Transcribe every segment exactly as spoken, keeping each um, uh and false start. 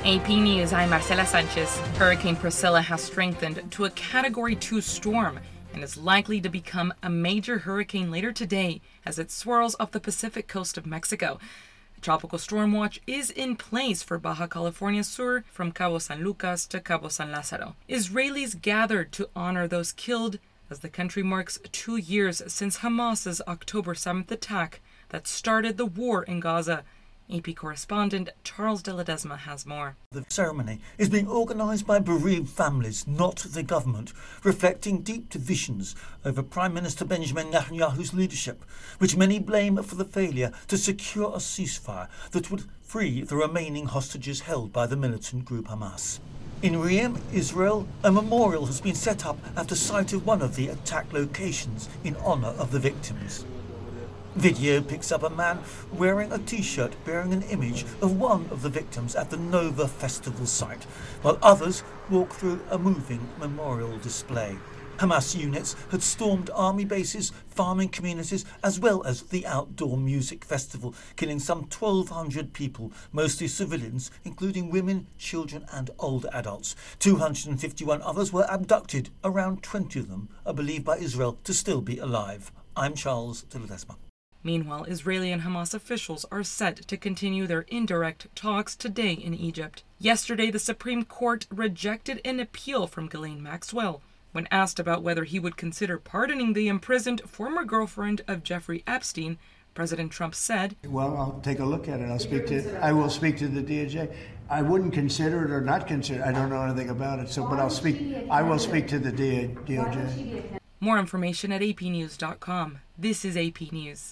A P News, I'm Marcela Sanchez. Hurricane Priscilla has strengthened to a Category two storm and is likely to become a major hurricane later today as it swirls off the Pacific coast of Mexico. A tropical storm watch is in place for Baja California Sur from Cabo San Lucas to Cabo San Lázaro. Israelis gathered to honor those killed as the country marks two years since Hamas's October seventh attack that started the war in Gaza. A P correspondent Charles de Ledesma has more. The ceremony is being organised by bereaved families, not the government, reflecting deep divisions over Prime Minister Benjamin Netanyahu's leadership, which many blame for the failure to secure a ceasefire that would free the remaining hostages held by the militant group Hamas. In Reem, Israel, a memorial has been set up at the site of one of the attack locations in honour of the victims. Video picks up a man wearing a t-shirt bearing an image of one of the victims at the Nova Festival site, while others walk through a moving memorial display. Hamas units had stormed army bases, farming communities, as well as the outdoor music festival, killing some twelve hundred people, mostly civilians, including women, children and older adults. two hundred fifty-one others were abducted. Around twenty of them are believed by Israel to still be alive. I'm Charles de Ledesma. Meanwhile, Israeli and Hamas officials are set to continue their indirect talks today in Egypt. Yesterday, the Supreme Court rejected an appeal from Ghislaine Maxwell. When asked about whether he would consider pardoning the imprisoned former girlfriend of Jeffrey Epstein, President Trump said, "Well, I'll take a look at it. I'll speak to. I will speak to the D O J. I wouldn't consider it or not consider. I don't know anything about it. So, but I'll speak. I will speak to the D O J." More information at A P news dot com. This is A P News.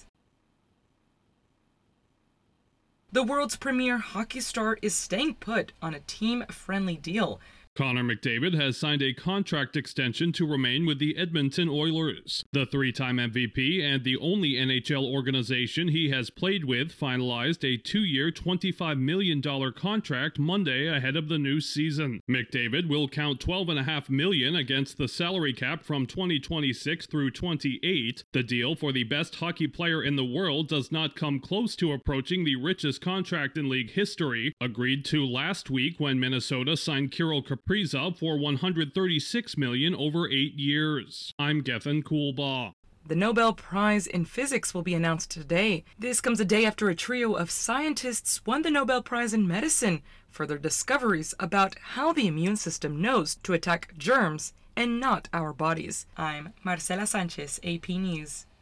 The world's premier hockey star is staying put on a team-friendly deal. Connor McDavid has signed a contract extension to remain with the Edmonton Oilers. The three-time M V P and the only N H L organization he has played with finalized a two-year, twenty-five million dollars contract Monday ahead of the new season. McDavid will count twelve point five million dollars against the salary cap from twenty twenty-six through twenty-eight. The deal for the best hockey player in the world does not come close to approaching the richest contract in league history, agreed to last week when Minnesota signed Kirill Kaprizov Kaprizov for one hundred thirty-six million dollars over eight years. I'm Gethin Coolbaugh. The Nobel Prize in Physics will be announced today. This comes a day after a trio of scientists won the Nobel Prize in Medicine for their discoveries about how the immune system knows to attack germs and not our bodies. I'm Marcela Sanchez, A P News.